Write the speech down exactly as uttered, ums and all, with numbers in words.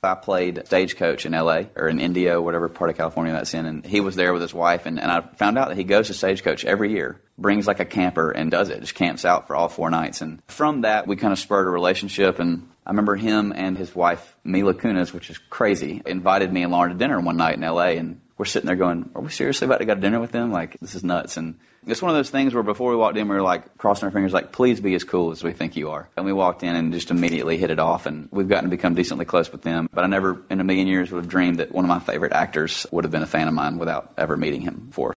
I played Stagecoach in L A, or in Indio, whatever part of California that's in, and he was there with his wife, and, and I found out that he goes to Stagecoach every year, brings like a camper and does it, just camps out for all four nights. And from that, we kind of spurred a relationship, and I remember him and his wife, Mila Kunis, which is crazy, invited me and Lauren to dinner one night in L A, and we're sitting there going, are we seriously about to go to dinner with them? Like, this is nuts. And it's one of those things where before we walked in, we were like crossing our fingers, like, please be as cool as we think you are. And we walked in and just immediately hit it off, and we've gotten to become decently close with them. But I never in a million years would have dreamed that one of my favorite actors would have been a fan of mine without ever meeting him before.